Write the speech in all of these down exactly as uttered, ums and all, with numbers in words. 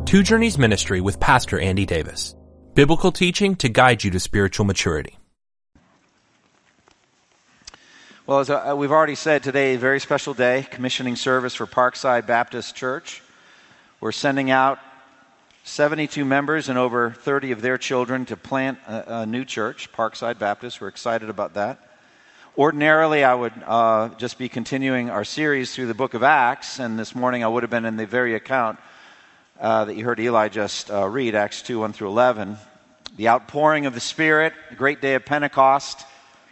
Two Journeys Ministry with Pastor Andy Davis. Biblical teaching to guide you to spiritual maturity. Well, as uh, we've already said, today, a very special day, commissioning service for Parkside Baptist Church. We're sending out seventy-two members and over thirty of their children to plant a, a new church, Parkside Baptist. We're excited about that. Ordinarily, I would uh, just be continuing our series through the book of Acts, and this morning I would have been in the very account uh, that you heard Eli just uh, read, Acts two, one through eleven. The outpouring of the Spirit, the great day of Pentecost,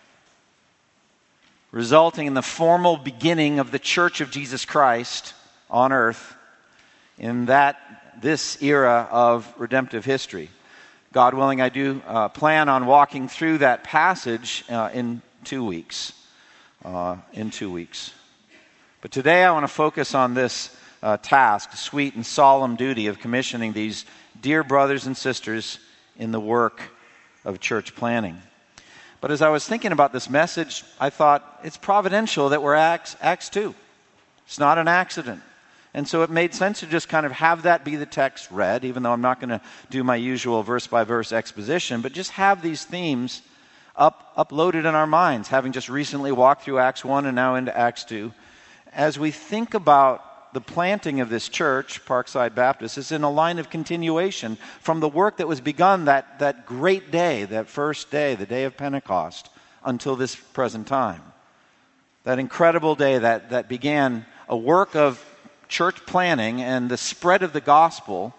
resulting in the formal beginning of the Church of Jesus Christ on earth in that this era of redemptive history. God willing, I do uh, plan on walking through that passage uh, in two weeks. Uh, in two weeks. But today I want to focus on this uh, task, sweet and solemn duty of commissioning these dear brothers and sisters in the work of church planning. But as I was thinking about this message, I thought it's providential that we're Acts, Acts two. It's not an accident. And so it made sense to just kind of have that be the text read, even though I'm not going to do my usual verse-by-verse exposition, but just have these themes up uploaded in our minds, having just recently walked through Acts one and now into Acts two. As we think about the planting of this church, Parkside Baptist, is in a line of continuation from the work that was begun that, that great day, that first day, the day of Pentecost, until this present time. That incredible day that, that began a work of church planning and the spread of the gospel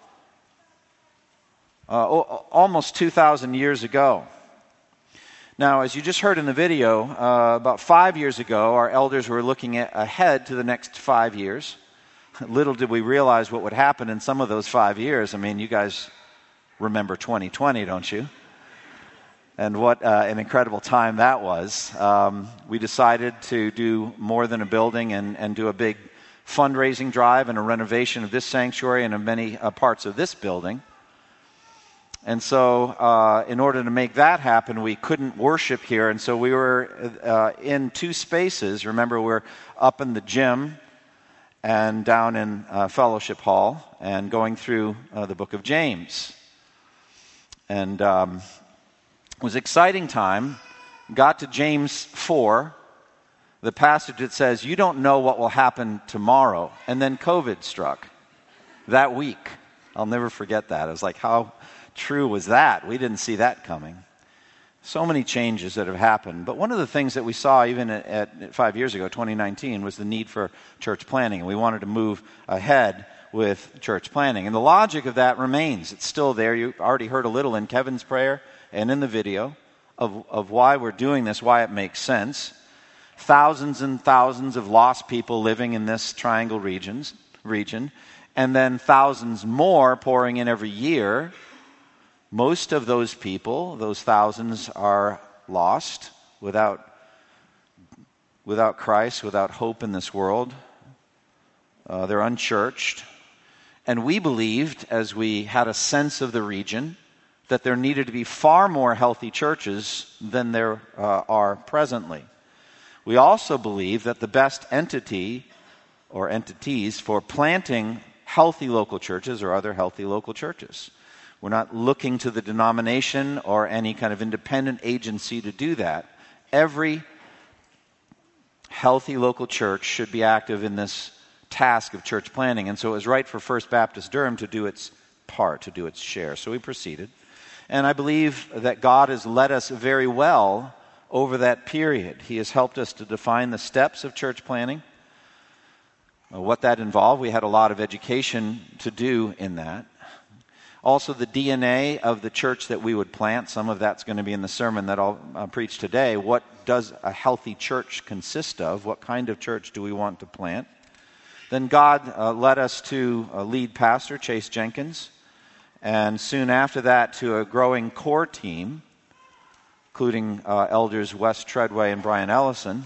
uh, almost two thousand years ago. Now, as you just heard in the video, uh, about five years ago, our elders were looking at, ahead to the next five years. Little did we realize what would happen in some of those five years. I mean, you guys remember twenty twenty, don't you? And what uh, an incredible time that was. Um, we decided to do more than a building and, and do a big fundraising drive and a renovation of this sanctuary and of many uh, parts of this building. And so uh, in order to make that happen, we couldn't worship here. And so we were uh, in two spaces. Remember, we're up in the gym and down in uh, Fellowship Hall and going through uh, the book of James. And um, it was an exciting time. Got to James four, the passage that says, you don't know what will happen tomorrow. And then COVID struck that week. I'll never forget that. It was like, how true was that? We didn't see that coming. So many changes that have happened. But one of the things that we saw even at, at five years ago, twenty nineteen, was the need for church planning. And we wanted to move ahead with church planning. And the logic of that remains. It's still there. You already heard a little in Kevin's prayer and in the video of, of why we're doing this, why it makes sense. Thousands and thousands of lost people living in this triangle regions, region, and then thousands more pouring in every year. Most of those people, those thousands, are lost without, without Christ, without hope in this world. Uh, they're unchurched. And we believed, as we had a sense of the region, that there needed to be far more healthy churches than there uh, are presently. We also believe that the best entity or entities for planting healthy local churches are other healthy local churches. We're not looking to the denomination or any kind of independent agency to do that. Every healthy local church should be active in this task of church planning. And so it was right for First Baptist Durham to do its part, to do its share. So we proceeded. And I believe that God has led us very well over that period. He has helped us to define the steps of church planning, what that involved. We had a lot of education to do in that. Also, the D N A of the church that we would plant. Some of that's going to be in the sermon that I'll uh, preach today. What does a healthy church consist of? What kind of church do we want to plant? Then God uh, led us to a lead pastor, Chase Jenkins, and soon after that to a growing core team, including uh, elders Wes Treadway and Brian Ellison.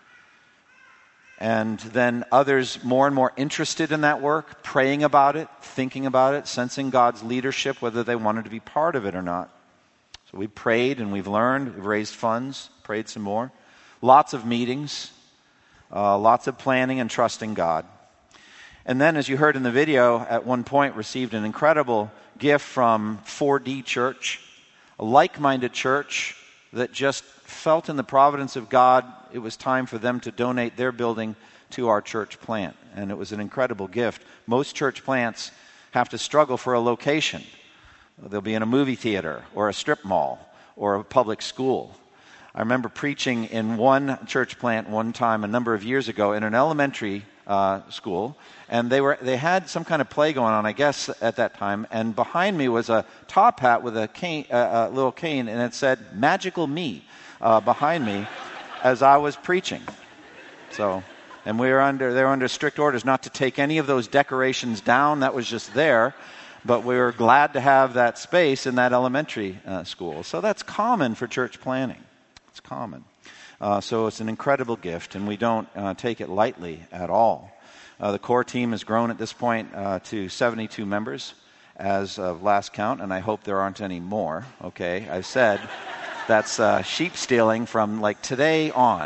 And then others more and more interested in that work, praying about it, thinking about it, sensing God's leadership, whether they wanted to be part of it or not. So we prayed and we've learned, we've raised funds, prayed some more. Lots of meetings, uh, lots of planning and trusting God. And then, as you heard in the video, at one point received an incredible gift from four D Church, a like-minded church that just felt in the providence of God it was time for them to donate their building to our church plant. And it was an incredible gift. Most church plants have to struggle for a location. They'll be in a movie theater or a strip mall or a public school. I remember preaching in one church plant one time a number of years ago in an elementary uh, school, and they were they had some kind of play going on, I guess, at that time. And behind me was a top hat with a cane, uh, a little cane, and it said "Magical Me" uh, behind me as I was preaching. So, and we were under they were under strict orders not to take any of those decorations down. That was just there. But we were glad to have that space in that elementary uh, school. So that's common for church planning. It's common. Uh, so it's an incredible gift, and we don't uh, take it lightly at all. Uh, the core team has grown at this point uh, to seventy-two members as of last count, and I hope there aren't any more. Okay, I said that's uh, sheep stealing from like today on.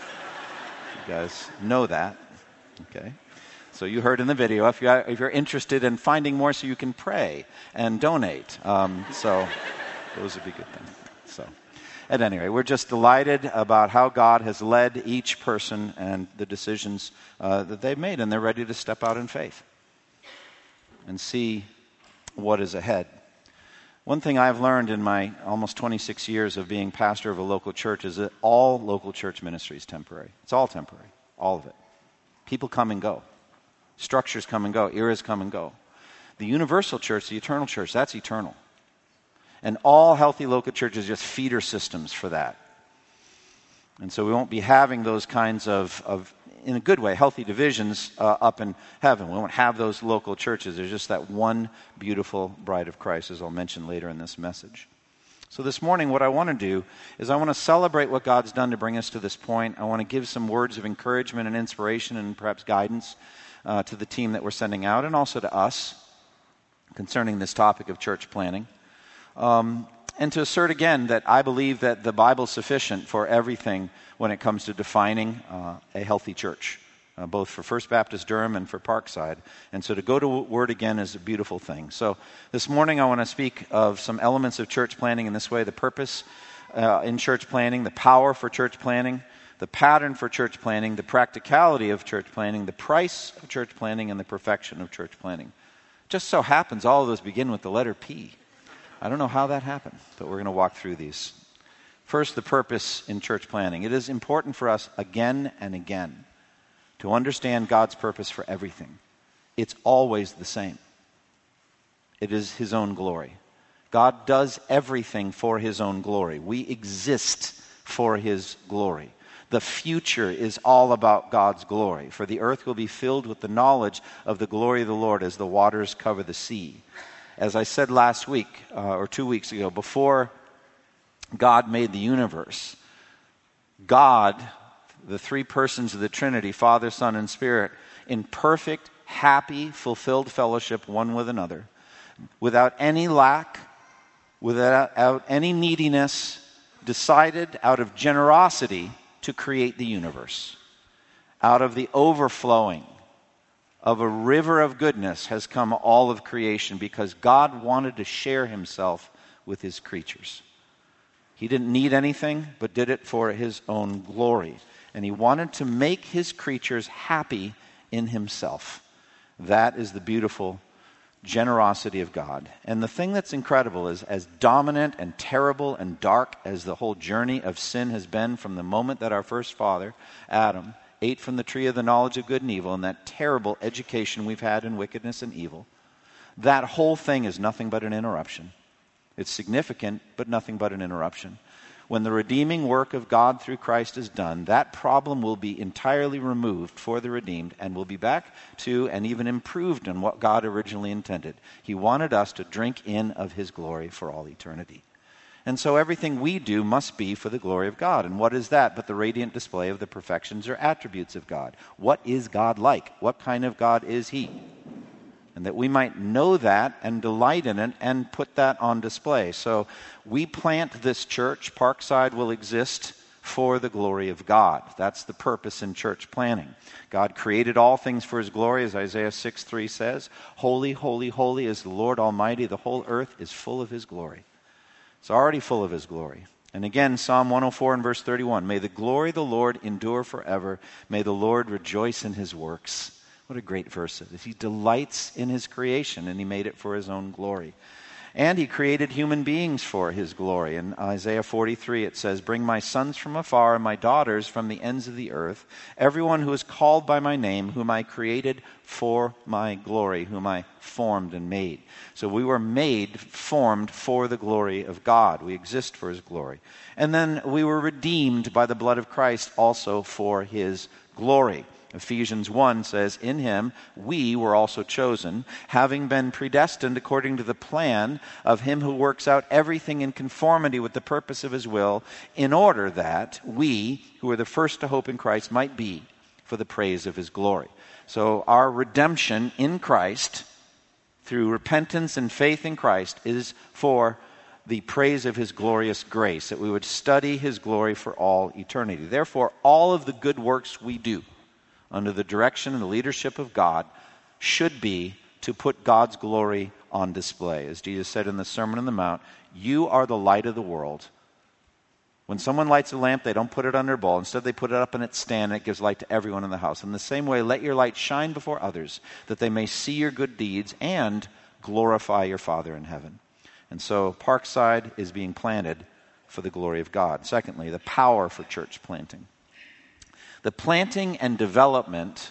You guys know that. Okay. So you heard in the video, if, you, if you're interested in finding more so you can pray and donate. Um, so those would be good things. So at any rate, we're just delighted about how God has led each person and the decisions uh, that they've made, and they're ready to step out in faith and see what is ahead. One thing I've learned in my almost twenty-six years of being pastor of a local church is that all local church ministry is temporary. It's all temporary, all of it. People come and go. Structures come and go. Eras come and go. The universal church, the eternal church, that's eternal. And all healthy local churches are just feeder systems for that. And so we won't be having those kinds of, of in a good way, healthy divisions uh, up in heaven. We won't have those local churches. There's just that one beautiful bride of Christ, as I'll mention later in this message. So this morning, what I want to do is I want to celebrate what God's done to bring us to this point. I want to give some words of encouragement and inspiration and perhaps guidance Uh, to the team that we're sending out, and also to us concerning this topic of church planning. Um, and to assert again that I believe that the Bible is sufficient for everything when it comes to defining uh, a healthy church, uh, both for First Baptist Durham and for Parkside. And so to go to Word again is a beautiful thing. So this morning I want to speak of some elements of church planning in this way: the purpose uh, in church planning, the power for church planning, the pattern for church planning, the practicality of church planning, the price of church planning, and the perfection of church planning. Just so happens all of those begin with the letter P. I don't know how that happened, but we're going to walk through these. First, the purpose in church planning. It is important for us again and again to understand God's purpose for everything. It's always the same. It is His own glory. God does everything for His own glory. We exist for His glory. The future is all about God's glory. For the earth will be filled with the knowledge of the glory of the Lord as the waters cover the sea. As I said last week, uh, or two weeks ago, before God made the universe, God, the three persons of the Trinity, Father, Son, and Spirit, in perfect, happy, fulfilled fellowship one with another, without any lack, without any neediness, decided out of generosity to create the universe. Out of the overflowing of a river of goodness has come all of creation, because God wanted to share Himself with His creatures. He didn't need anything, but did it for His own glory. And He wanted to make His creatures happy in Himself. That is the beautiful generosity of God. And the thing that's incredible is, as dominant and terrible and dark as the whole journey of sin has been from the moment that our first father, Adam, ate from the tree of the knowledge of good and evil, and that terrible education we've had in wickedness and evil, that whole thing is nothing but an interruption. It's significant, but nothing but an interruption. When the redeeming work of God through Christ is done, that problem will be entirely removed for the redeemed and will be back to and even improved on what God originally intended. He wanted us to drink in of His glory for all eternity. And so everything we do must be for the glory of God. And what is that but the radiant display of the perfections or attributes of God? What is God like? What kind of God is He? And that we might know that and delight in it and put that on display. So we plant this church. Parkside will exist for the glory of God. That's the purpose in church planting. God created all things for his glory, as Isaiah six three says. Holy, holy, holy is the Lord Almighty. The whole earth is full of his glory. It's already full of his glory. And again, Psalm one oh four and verse thirty-one, may the glory of the Lord endure forever. May the Lord rejoice in his works. What a great verse it is. He delights in his creation, and he made it for his own glory. And he created human beings for his glory. In Isaiah forty-three, it says, bring my sons from afar and my daughters from the ends of the earth, everyone who is called by my name, whom I created for my glory, whom I formed and made. So we were made, formed for the glory of God. We exist for his glory. And then we were redeemed by the blood of Christ also for his glory. Ephesians one says, in him we were also chosen, having been predestined according to the plan of him who works out everything in conformity with the purpose of his will, in order that we, who are the first to hope in Christ, might be for the praise of his glory. So our redemption in Christ, through repentance and faith in Christ, is for the praise of his glorious grace, that we would study his glory for all eternity. Therefore, all of the good works we do under the direction and the leadership of God should be to put God's glory on display. As Jesus said in the Sermon on the Mount, you are the light of the world. When someone lights a lamp, they don't put it under a bowl. Instead, they put it up in its stand, and it gives light to everyone in the house. In the same way, let your light shine before others, that they may see your good deeds and glorify your Father in heaven. And so Parkside is being planted for the glory of God. Secondly, the power for church planting. The planting and development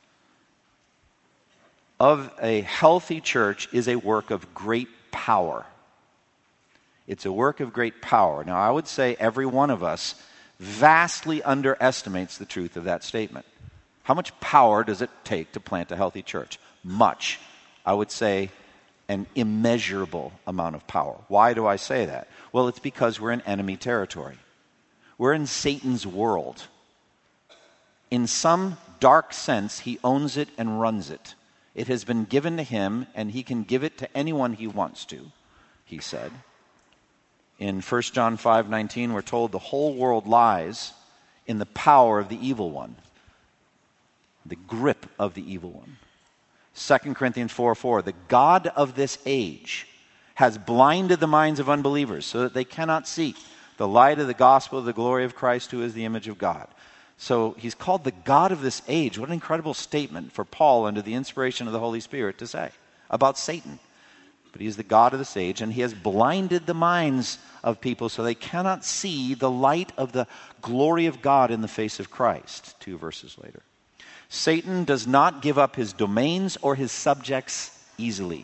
of a healthy church is a work of great power. It's a work of great power. Now, I would say every one of us vastly underestimates the truth of that statement. How much power does it take to plant a healthy church? Much. I would say an immeasurable amount of power. Why do I say that? Well, it's because we're in enemy territory. We're in Satan's world. In some dark sense, he owns it and runs it. It has been given to him, and he can give it to anyone he wants to, he said. In First John five nineteen, we're told the whole world lies in the power of the evil one, the grip of the evil one. Second Corinthians four four, the God of this age has blinded the minds of unbelievers so that they cannot see the light of the gospel of the glory of Christ, who is the image of God. So he's called the God of this age. What an incredible statement for Paul under the inspiration of the Holy Spirit to say about Satan. But he is the God of this age, and he has blinded the minds of people so they cannot see the light of the glory of God in the face of Christ. Two verses later. Satan does not give up his domains or his subjects easily.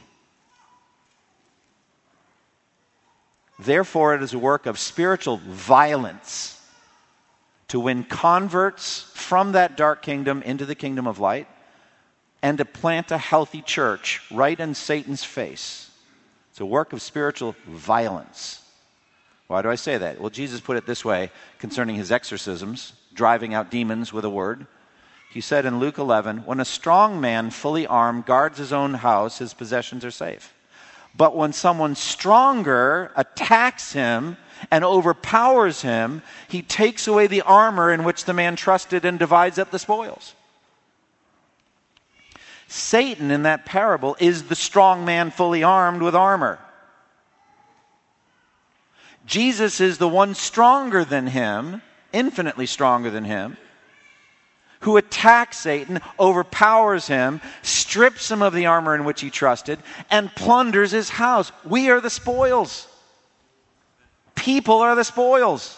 Therefore, it is a work of spiritual violence to win converts from that dark kingdom into the kingdom of light, and to plant a healthy church right in Satan's face. It's a work of spiritual violence. Why do I say that? Well, Jesus put it this way concerning his exorcisms, driving out demons with a word. He said in Luke eleven, when a strong man fully armed guards his own house, his possessions are safe. But when someone stronger attacks him and overpowers him, he takes away the armor in which the man trusted and divides up the spoils. Satan, in that parable, is the strong man fully armed with armor. Jesus is the one stronger than him, infinitely stronger than him, who attacks Satan, overpowers him, strips him of the armor in which he trusted, and plunders his house. We are the spoils. People are the spoils.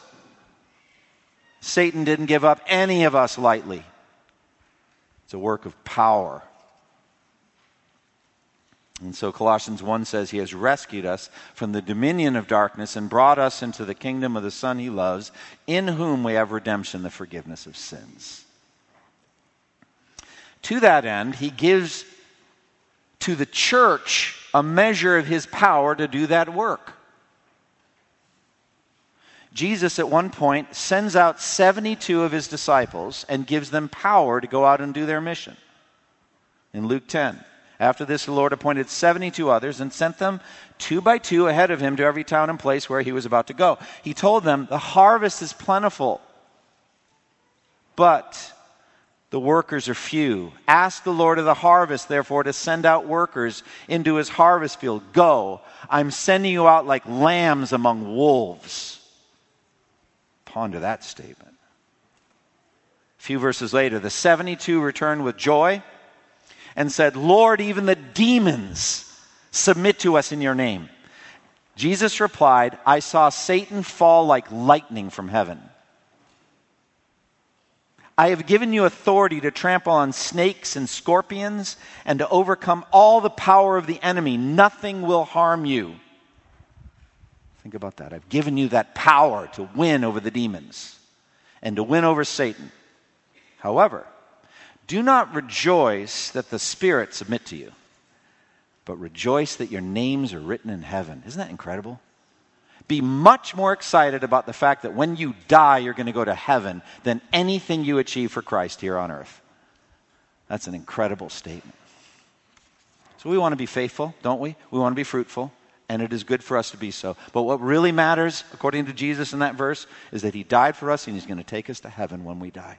Satan didn't give up any of us lightly. It's a work of power. And so Colossians one says he has rescued us from the dominion of darkness and brought us into the kingdom of the Son he loves, in whom we have redemption, the forgiveness of sins. To that end, he gives to the church a measure of his power to do that work. Jesus at one point sends out seventy-two of his disciples and gives them power to go out and do their mission. In Luke ten. After this, the Lord appointed seventy-two others and sent them two by two ahead of him to every town and place where he was about to go. He told them, the harvest is plentiful, but the workers are few. Ask the Lord of the harvest, therefore, to send out workers into his harvest field. Go, I'm sending you out like lambs among wolves. Ponder that statement. A few verses later, the seventy-two returned with joy and said, Lord, even the demons submit to us in your name. Jesus replied, I saw Satan fall like lightning from heaven. I have given you authority to trample on snakes and scorpions and to overcome all the power of the enemy. Nothing will harm you. Think about that. I've given you that power to win over the demons and to win over Satan. However, do not rejoice that the spirits submit to you, but rejoice that your names are written in heaven. Isn't that incredible? Be much more excited about the fact that when you die, you're going to go to heaven than anything you achieve for Christ here on earth. That's an incredible statement. So we want to be faithful, don't we? We want to be fruitful, and it is good for us to be so. But what really matters, according to Jesus in that verse, is that he died for us and he's going to take us to heaven when we die.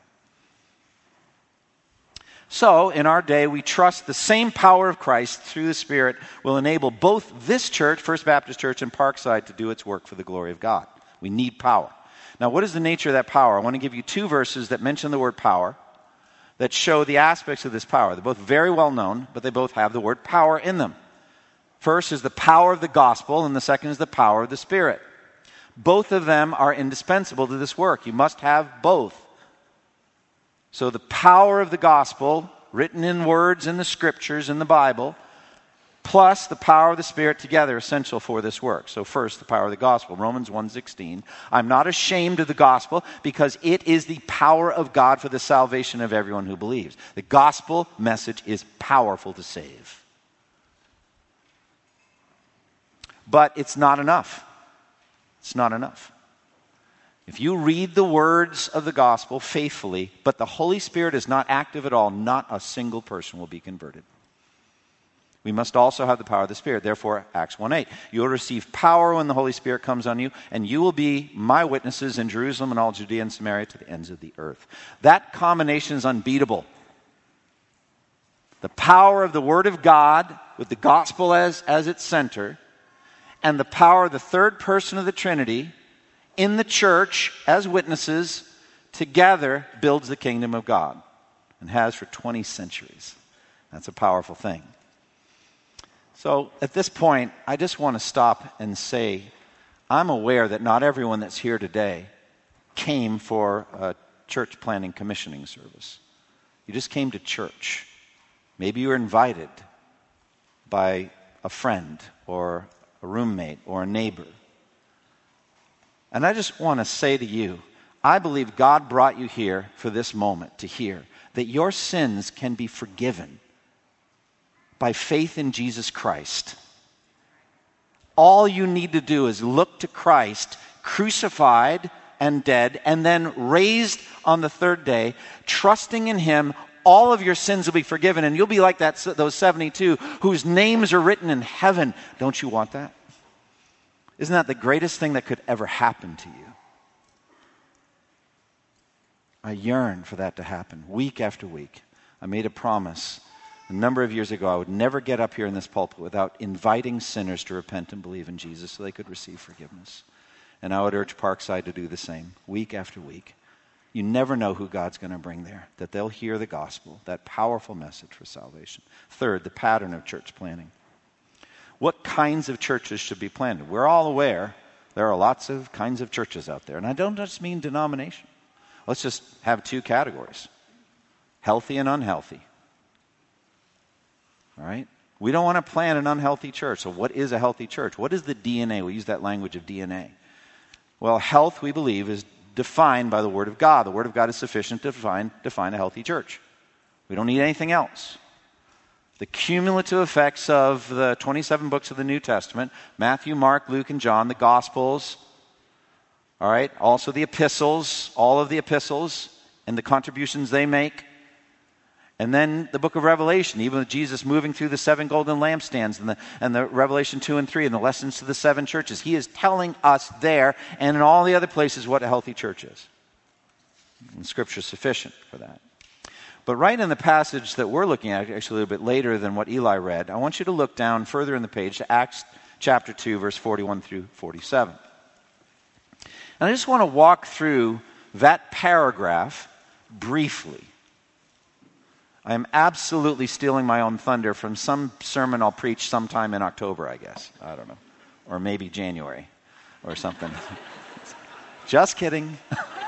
So, in our day, we trust the same power of Christ through the Spirit will enable both this church, First Baptist Church, and Parkside to do its work for the glory of God. We need power. Now, what is the nature of that power? I want to give you two verses that mention the word power that show the aspects of this power. They're both very well known, but they both have the word power in them. First is the power of the gospel, and the second is the power of the Spirit. Both of them are indispensable to this work. You must have both. So the power of the gospel, written in words in the scriptures in the Bible, plus the power of the Spirit together, essential for this work. So first, the power of the gospel. Romans one sixteen. I'm not ashamed of the gospel because it is the power of God for the salvation of everyone who believes. The gospel message is powerful to save. But it's not enough. It's not enough. If you read the words of the gospel faithfully, but the Holy Spirit is not active at all, not a single person will be converted. We must also have the power of the Spirit. Therefore, Acts one eight, you will receive power when the Holy Spirit comes on you, and you will be my witnesses in Jerusalem and all Judea and Samaria to the ends of the earth. That combination is unbeatable. The power of the Word of God with the gospel as, as its center, and the power of the third person of the Trinity in the church as witnesses together builds the kingdom of God and has for twenty centuries. That's a powerful thing. So at this point, I just want to stop and say, I'm aware that not everyone that's here today came for a church planning commissioning service. You just came to church. Maybe you were invited by a friend or a roommate or a neighbor. And I just want to say to you, I believe God brought you here for this moment to hear that your sins can be forgiven by faith in Jesus Christ. All you need to do is look to Christ, crucified and dead, and then raised on the third day, trusting in Him. All of your sins will be forgiven, and you'll be like that those seventy-two whose names are written in heaven. Don't you want that? Isn't that the greatest thing that could ever happen to you? I yearn for that to happen week after week. I made a promise a number of years ago I would never get up here in this pulpit without inviting sinners to repent and believe in Jesus so they could receive forgiveness. And I would urge Parkside to do the same week after week. You never know who God's going to bring there, that they'll hear the gospel, that powerful message for salvation. Third, the pattern of church planning. What kinds of churches should be planted? We're all aware there are lots of kinds of churches out there. And I don't just mean denomination. Let's just have two categories. Healthy and unhealthy. All right? We don't want to plant an unhealthy church. So what is a healthy church? What is the D N A? We use that language of D N A. Well, health, we believe, is defined by the Word of God. The Word of God is sufficient to define, define a healthy church. We don't need anything else. The cumulative effects of the twenty-seven books of the New Testament, Matthew, Mark, Luke, and John, the Gospels, all right, also the epistles, all of the epistles and the contributions they make, and then the book of Revelation, even with Jesus moving through the seven golden lampstands and the, and the Revelation two and three and the lessons to the seven churches. He is telling us there and in all the other places what a healthy church is. And Scripture is sufficient for that. But right in the passage that we're looking at, actually a little bit later than what Eli read, I want you to look down further in the page to Acts chapter two, verse forty-one through forty-seven. And I just want to walk through that paragraph briefly. I am absolutely stealing my own thunder from some sermon I'll preach sometime in October, I guess. I don't know. Or maybe January or something. Just kidding.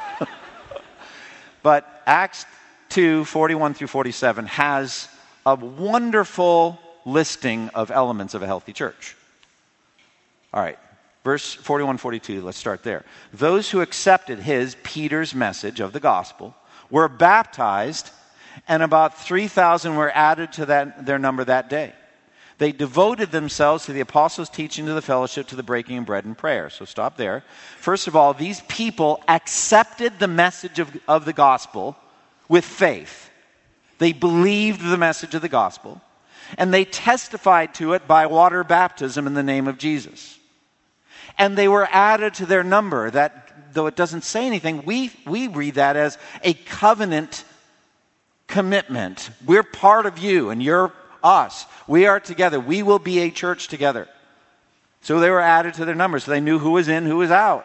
But Acts two, forty-one through forty-seven has a wonderful listing of elements of a healthy church. All right, verse forty-one, forty-two, let's start there. Those who accepted his, Peter's message of the gospel, were baptized, and about three thousand were added to that, their number that day. They devoted themselves to the apostles' teaching, to the fellowship, to the breaking of bread and prayer. So stop there. First of all, these people accepted the message of, of the gospel with faith. They believed the message of the gospel, and they testified to it by water baptism in the name of Jesus. And they were added to their number. That, though it doesn't say anything, we, we read that as a covenant commitment. We're part of you, and you're us. We are together. We will be a church together. So they were added to their number, so they knew who was in, who was out.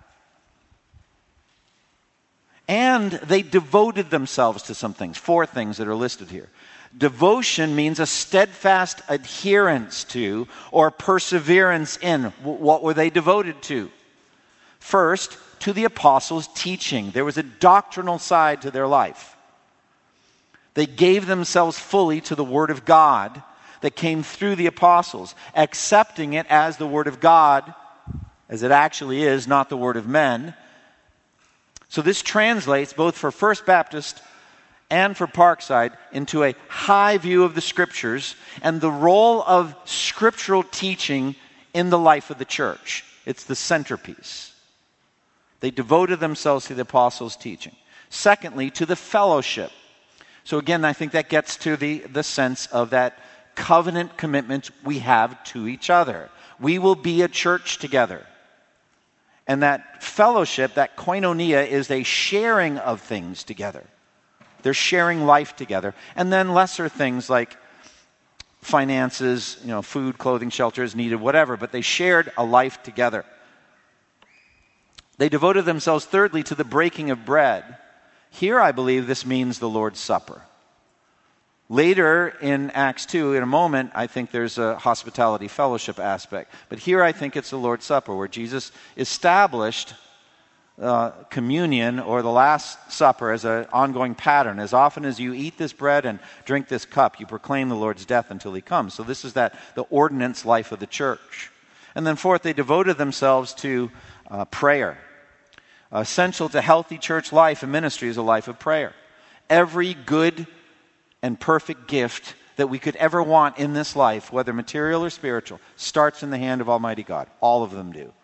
And they devoted themselves to some things, four things that are listed here. Devotion means a steadfast adherence to or perseverance in. What were they devoted to? First, to the apostles' teaching. There was a doctrinal side to their life. They gave themselves fully to the Word of God that came through the apostles, accepting it as the Word of God, as it actually is, not the word of men. So this translates both for First Baptist and for Parkside into a high view of the Scriptures and the role of scriptural teaching in the life of the church. It's the centerpiece. They devoted themselves to the apostles' teaching. Secondly, to the fellowship. So again, I think that gets to the, the sense of that covenant commitment we have to each other. We will be a church together. And that fellowship, that koinonia, is a sharing of things together. They're sharing life together. And then lesser things like finances, you know, food, clothing, shelter is needed, whatever. But they shared a life together. They devoted themselves, thirdly, to the breaking of bread. Here, I believe this means the Lord's Supper. Later in Acts two, in a moment, I think there's a hospitality fellowship aspect. But here I think it's the Lord's Supper, where Jesus established uh, communion or the Last Supper as an ongoing pattern. As often as you eat this bread and drink this cup, you proclaim the Lord's death until he comes. So this is that the ordinance life of the church. And then fourth, they devoted themselves to uh, prayer. Essential to healthy church life and ministry is a life of prayer. Every good and perfect gift that we could ever want in this life, whether material or spiritual, starts in the hand of Almighty God. All of them do.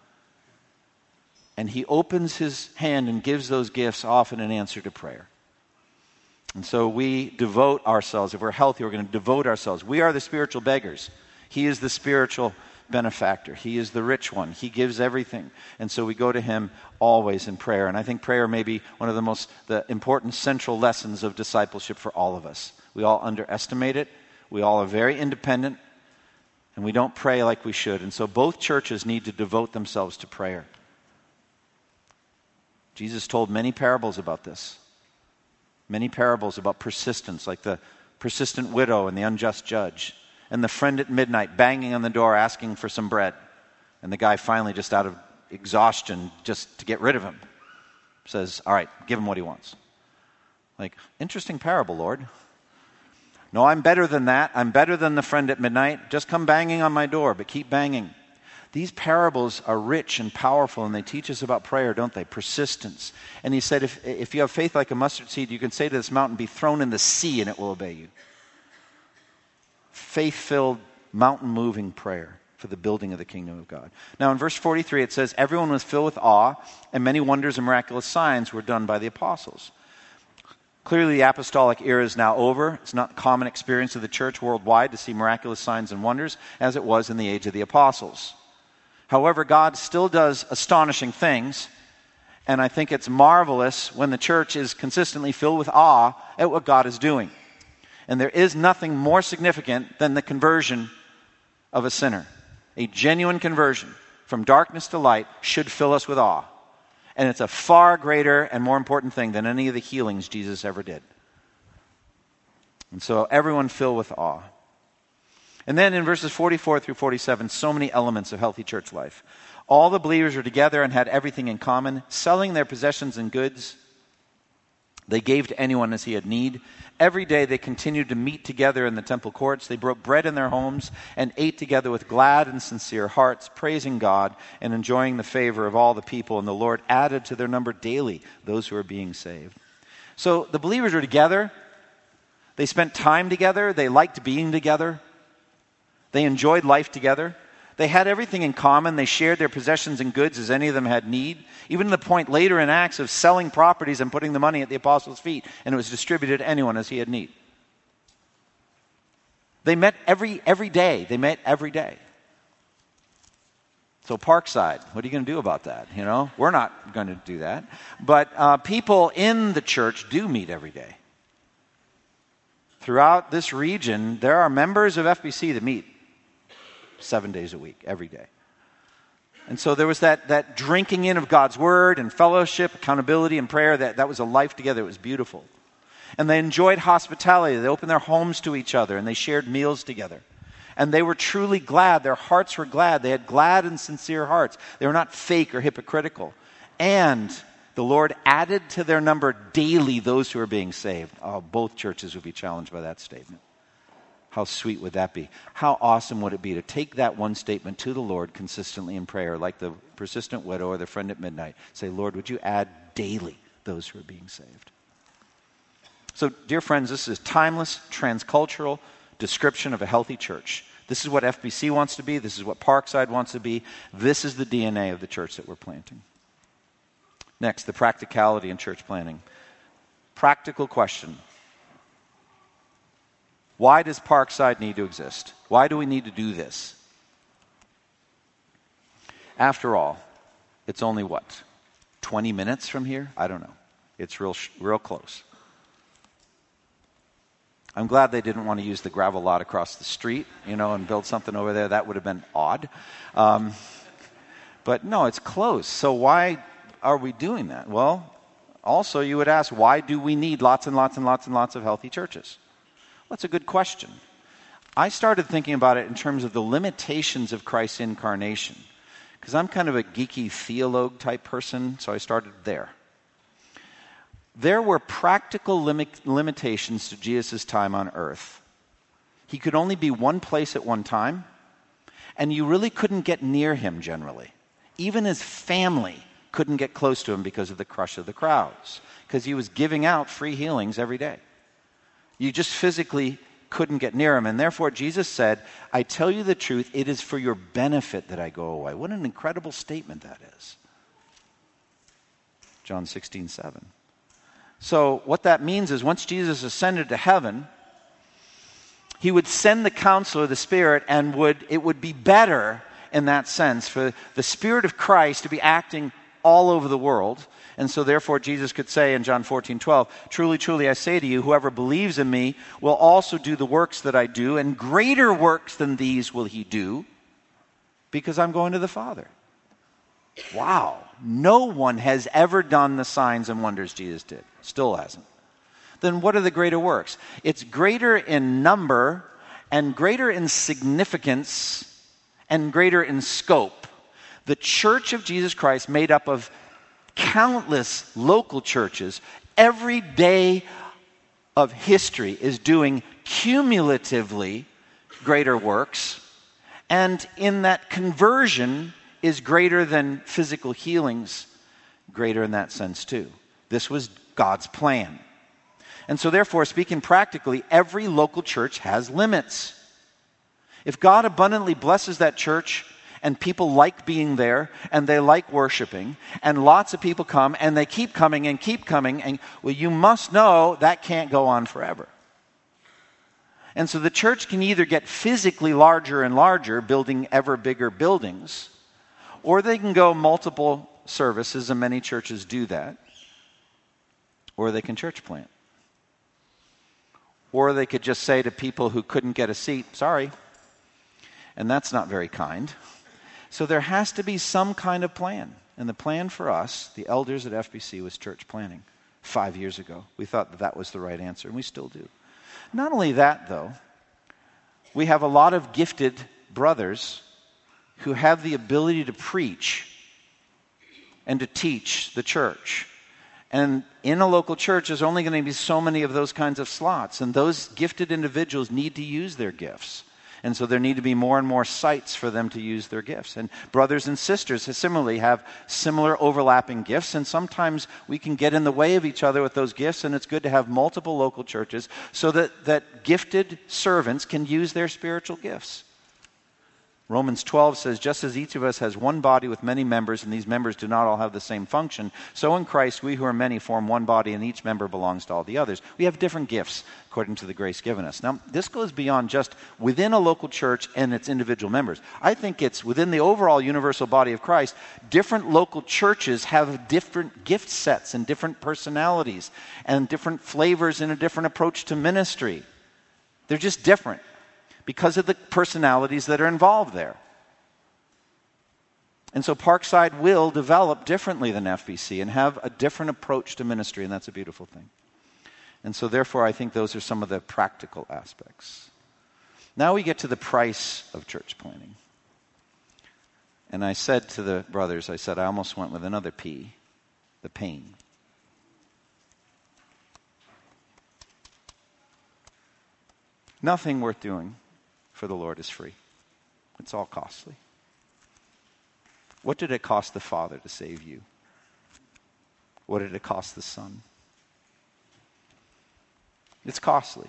And he opens his hand and gives those gifts often in answer to prayer. And so we devote ourselves. If we're healthy, we're going to devote ourselves. We are the spiritual beggars. He is the spiritual benefactor. He is the rich one. He gives everything. And so we go to him always in prayer. And I think prayer may be one of the most the important central lessons of discipleship for all of us. We all underestimate it. We all are very independent. And we don't pray like we should. And so both churches need to devote themselves to prayer. Jesus told many parables about this. Many parables about persistence, like the persistent widow and the unjust judge. And the friend at midnight banging on the door asking for some bread. And the guy finally, just out of exhaustion, just to get rid of him, says, all right, give him what he wants. Like, interesting parable, Lord. No, I'm better than that. I'm better than the friend at midnight. Just come banging on my door, but keep banging. These parables are rich and powerful, and they teach us about prayer, don't they? Persistence. And he said, if, if you have faith like a mustard seed, you can say to this mountain, be thrown in the sea, and it will obey you. Faith-filled, mountain-moving prayer for the building of the kingdom of God. Now in verse forty-three it says, everyone was filled with awe, and many wonders and miraculous signs were done by the apostles. Clearly the apostolic era is now over. It's not the common experience of the church worldwide to see miraculous signs and wonders as it was in the age of the apostles. However, God still does astonishing things, And I think it's marvelous when the church is consistently filled with awe at what God is doing. And there is nothing more significant than the conversion of a sinner. A genuine conversion from darkness to light should fill us with awe. And it's a far greater and more important thing than any of the healings Jesus ever did. And so everyone filled with awe. And then in verses forty-four through forty-seven, so many elements of healthy church life. All the believers were together and had everything in common, selling their possessions and goods. They gave to anyone as he had need. Every day they continued to meet together in the temple courts. They broke bread in their homes and ate together with glad and sincere hearts, praising God and enjoying the favor of all the people. And the Lord added to their number daily those who were being saved. So the believers were together. They spent time together. They liked being together. They enjoyed life together. They had everything in common. They shared their possessions and goods as any of them had need. Even to the point later in Acts of selling properties and putting the money at the apostles' feet. And it was distributed to anyone as he had need. They met every every day. They met every day. So Parkside, what are you going to do about that? You know, we're not going to do that. But uh, people in the church do meet every day. Throughout this region, there are members of F B C that meet seven days a week, every day. And so there was that, that drinking in of God's word and fellowship, accountability and prayer. That, that was a life together. It was beautiful. And they enjoyed hospitality. They opened their homes to each other and they shared meals together. And they were truly glad. Their hearts were glad. They had glad and sincere hearts. They were not fake or hypocritical. And the Lord added to their number daily those who were being saved. Oh, both churches would be challenged by that statement. How sweet would that be? How awesome would it be to take that one statement to the Lord consistently in prayer, like the persistent widow or the friend at midnight. Say, Lord, would you add daily those who are being saved? So, dear friends, this is a timeless, transcultural description of a healthy church. This is what F B C wants to be. This is what Parkside wants to be. This is the D N A of the church that we're planting. Next, the practicality in church planting. Practical question. Why does Parkside need to exist? Why do we need to do this? After all, it's only what? twenty minutes from here? I don't know. It's real, real close. I'm glad they didn't want to use the gravel lot across the street, you know, and build something over there. That would have been odd. Um, but no, it's close. So why are we doing that? Well, also you would ask, why do we need lots and lots and lots and lots of healthy churches? Well, that's a good question. I started thinking about it in terms of the limitations of Christ's incarnation, because I'm kind of a geeky theologue type person, so I started there. There were practical limit, limitations to Jesus' time on earth. He could only be one place at one time, and you really couldn't get near him generally. Even his family couldn't get close to him because of the crush of the crowds, because he was giving out free healings every day. You just physically couldn't get near him. And therefore, Jesus said, I tell you the truth, it is for your benefit that I go away. What an incredible statement that is. John sixteen seven. So what that means is once Jesus ascended to heaven, he would send the counselor, the Spirit, and would it would be better in that sense for the Spirit of Christ to be acting all over the world. And so therefore Jesus could say in John fourteen twelve, truly, truly I say to you, whoever believes in me will also do the works that I do, and greater works than these will he do, because I'm going to the Father. Wow. No one has ever done the signs and wonders Jesus did. Still hasn't. Then what are the greater works? It's greater in number and greater in significance and greater in scope. The church of Jesus Christ, made up of countless local churches, every day of history is doing cumulatively greater works, and in that conversion is greater than physical healings, greater in that sense too. This was God's plan. And so therefore, speaking practically, every local church has limits. If God abundantly blesses that church, and people like being there, and they like worshiping, and lots of people come, and they keep coming and keep coming, and well, you must know that can't go on forever. And so the church can either get physically larger and larger, building ever bigger buildings, or they can go multiple services, and many churches do that. Or they can church plant. Or they could just say to people who couldn't get a seat, sorry. And that's not very kind. So there has to be some kind of plan. And the plan for us, the elders at F B C, was church planting five years ago. We thought that that was the right answer, and we still do. Not only that, though, we have a lot of gifted brothers who have the ability to preach and to teach the church. And in a local church, there's only going to be so many of those kinds of slots. And those gifted individuals need to use their gifts. And so there need to be more and more sites for them to use their gifts. And brothers and sisters similarly have similar overlapping gifts. And sometimes we can get in the way of each other with those gifts. And it's good to have multiple local churches so that, that gifted servants can use their spiritual gifts. Romans twelve says, just as each of us has one body with many members, and these members do not all have the same function, so in Christ we who are many form one body, and each member belongs to all the others. We have different gifts according to the grace given us. Now, this goes beyond just within a local church and its individual members. I think it's within the overall universal body of Christ. Different local churches have different gift sets and different personalities and different flavors and a different approach to ministry. They're just different because of the personalities that are involved there. And so Parkside will develop differently than F B C and have a different approach to ministry, and that's a beautiful thing. And so therefore, I think those are some of the practical aspects. Now we get to the price of church planting. And I said to the brothers, I said, I almost went with another P, the pain. Nothing worth doing for the Lord is free. It's all costly. What did it cost the Father to save you? What did it cost the Son? It's costly.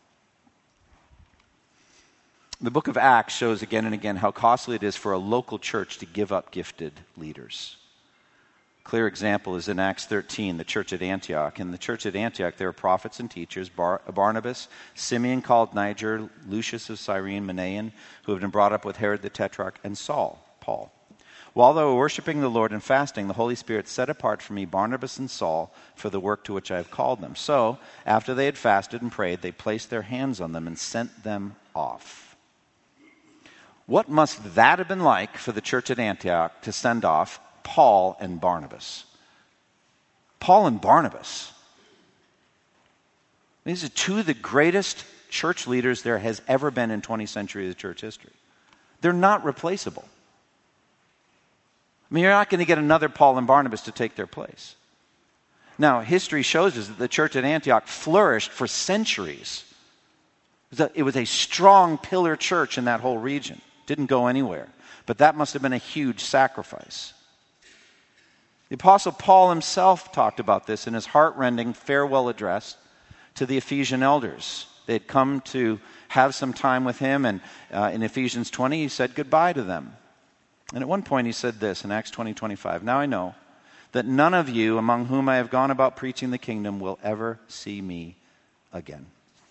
The book of Acts shows again and again how costly it is for a local church to give up gifted leaders. Clear example is in Acts thirteen, the church at Antioch. In the church at Antioch, there are prophets and teachers, Bar- Barnabas, Simeon called Niger, Lucius of Cyrene, Manaen, who had been brought up with Herod the Tetrarch, and Saul, Paul. While they were worshiping the Lord and fasting, the Holy Spirit set apart for me Barnabas and Saul for the work to which I have called them. So, after they had fasted and prayed, they placed their hands on them and sent them off. What must that have been like for the church at Antioch to send off Paul and Barnabas? Paul and Barnabas. These are two of the greatest church leaders there has ever been in twentieth century church history. They're not replaceable. I mean, you're not going to get another Paul and Barnabas to take their place. Now, history shows us that the church at Antioch flourished for centuries. It was a, it was a strong pillar church in that whole region. Didn't go anywhere. But that must have been a huge sacrifice. The Apostle Paul himself talked about this in his heart-rending farewell address to the Ephesian elders. They had come to have some time with him, and uh, in Ephesians twenty, he said goodbye to them. And at one point he said this in Acts twenty twenty-five, now I know that none of you among whom I have gone about preaching the kingdom will ever see me again.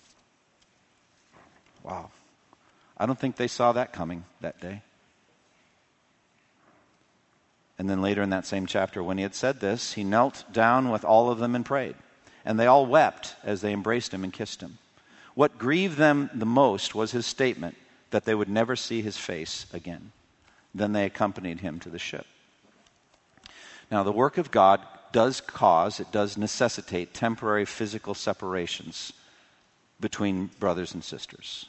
Wow. I don't think they saw that coming that day. And then later in that same chapter, when he had said this, he knelt down with all of them and prayed. And they all wept as they embraced him and kissed him. What grieved them the most was his statement that they would never see his face again. Then they accompanied him to the ship. Now, the work of God does cause, it does necessitate temporary physical separations between brothers and sisters.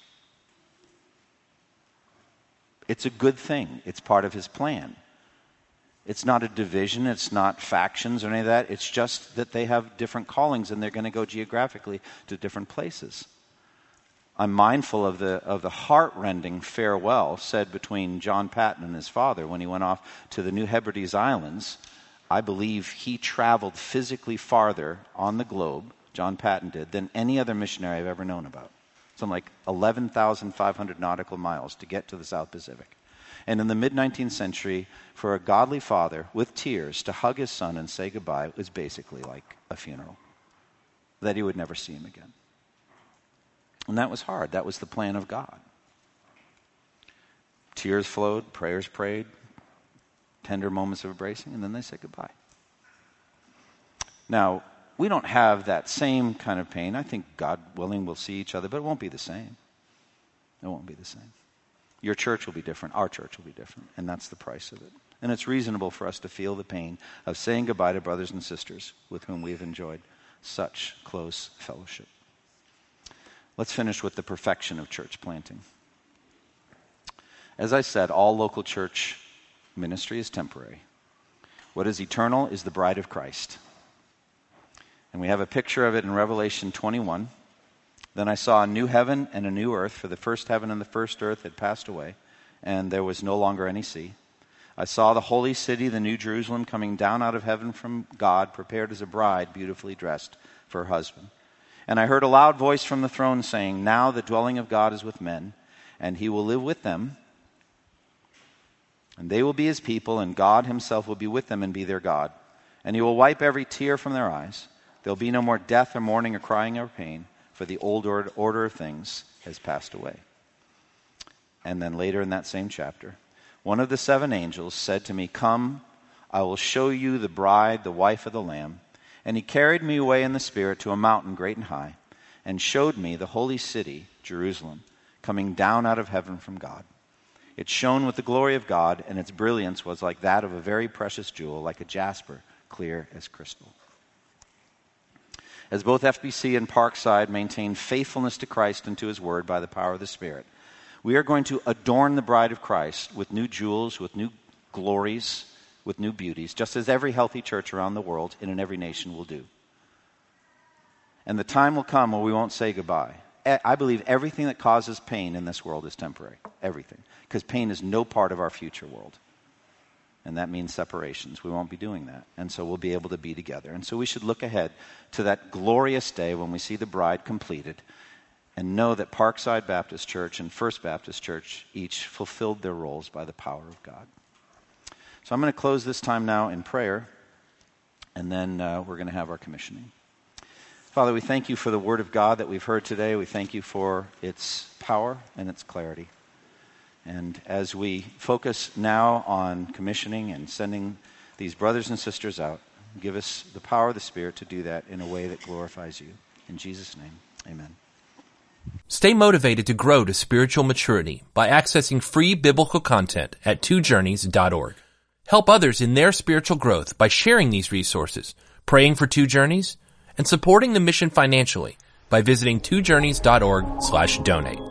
It's a good thing. It's part of his plan. It's not a division. It's not factions or any of that. It's just that they have different callings and they're going to go geographically to different places. I'm mindful of the of the heart-rending farewell said between John Paton and his father when he went off to the New Hebrides Islands. I believe he traveled physically farther on the globe, John Paton did, than any other missionary I've ever known about. Something like eleven thousand five hundred nautical miles to get to the South Pacific. And in the mid-nineteenth century, for a godly father with tears to hug his son and say goodbye was basically like a funeral, that he would never see him again. And that was hard. That was the plan of God. Tears flowed, prayers prayed, tender moments of embracing, and then they say goodbye. Now, we don't have that same kind of pain. I think, God willing, we'll see each other, but it won't be the same. It won't be the same. Your church will be different. Our church will be different, and that's the price of it. And it's reasonable for us to feel the pain of saying goodbye to brothers and sisters with whom we've enjoyed such close fellowship. Let's finish with the perfection of church planting. As I said, all local church ministry is temporary. What is eternal is the bride of Christ. And we have a picture of it in Revelation twenty-one. Then I saw a new heaven and a new earth, for the first heaven and the first earth had passed away, and there was no longer any sea. I saw the holy city, the new Jerusalem, coming down out of heaven from God, prepared as a bride, beautifully dressed for her husband. And I heard a loud voice from the throne saying, now the dwelling of God is with men, and he will live with them, and they will be his people, and God himself will be with them and be their God. And he will wipe every tear from their eyes. There will be no more death or mourning or crying or pain, for the old order of things has passed away. And then later in that same chapter, one of the seven angels said to me, come, I will show you the bride, the wife of the Lamb. And he carried me away in the Spirit to a mountain great and high, and showed me the holy city, Jerusalem, coming down out of heaven from God. It shone with the glory of God, and its brilliance was like that of a very precious jewel, like a jasper, clear as crystal. As both F B C and Parkside maintain faithfulness to Christ and to his word by the power of the Spirit, we are going to adorn the bride of Christ with new jewels, with new glories, with new beauties, just as every healthy church around the world and in every nation will do. And the time will come where we won't say goodbye. I believe everything that causes pain in this world is temporary. Everything. Because pain is no part of our future world. And that means separations. We won't be doing that. And so we'll be able to be together. And so we should look ahead to that glorious day when we see the bride completed and know that Parkside Baptist Church and First Baptist Church each fulfilled their roles by the power of God. So I'm going to close this time now in prayer, and then uh, we're going to have our commissioning. Father, we thank you for the word of God that we've heard today. We thank you for its power and its clarity. And as we focus now on commissioning and sending these brothers and sisters out, give us the power of the Spirit to do that in a way that glorifies you. In Jesus' name, amen. Stay motivated to grow to spiritual maturity by accessing free biblical content at two journeys dot org. Help others in their spiritual growth by sharing these resources, praying for Two Journeys, and supporting the mission financially by visiting two journeys dot org slash donate.